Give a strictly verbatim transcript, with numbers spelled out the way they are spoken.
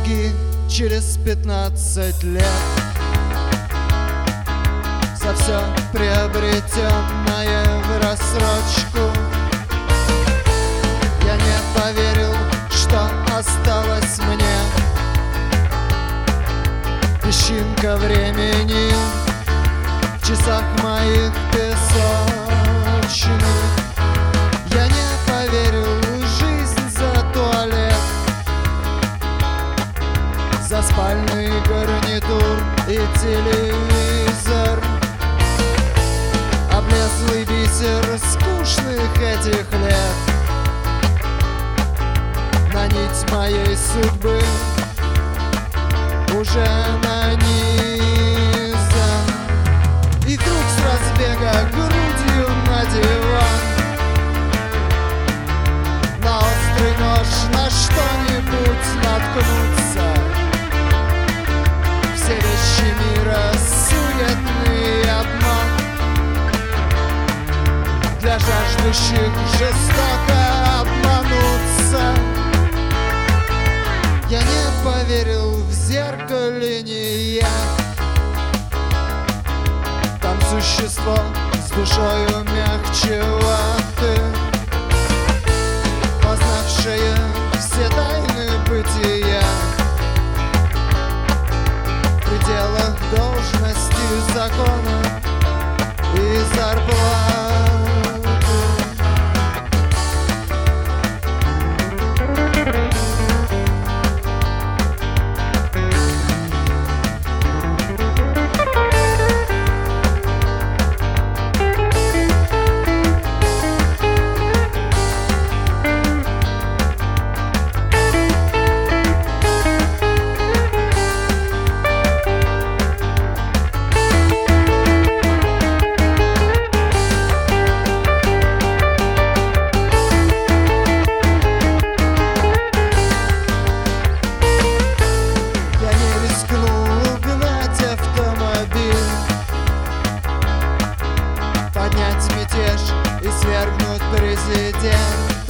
долги через пятнадцать лет за все приобретенное в рассрочку. Я не поверил, что осталось мне песчинка времени в часах моих песочных. Я не поверил в жизнь за туалет, за спальный гарнитур и телевизор, облезлый бисер скучных этих лет на нить моей судьбы уже нанизан. И вдруг с разбега грудью на диван, на острый нож, на что-нибудь наткнуться. Все вещи мира суетный обман для жаждущих жестоко обмануться. Я не поверил в зеркале не я, там существо с душою мягче ваты, познавшее все тайны бытия в пределах должности, закона и зарплаты. Поднять мятеж и свергнуть президент.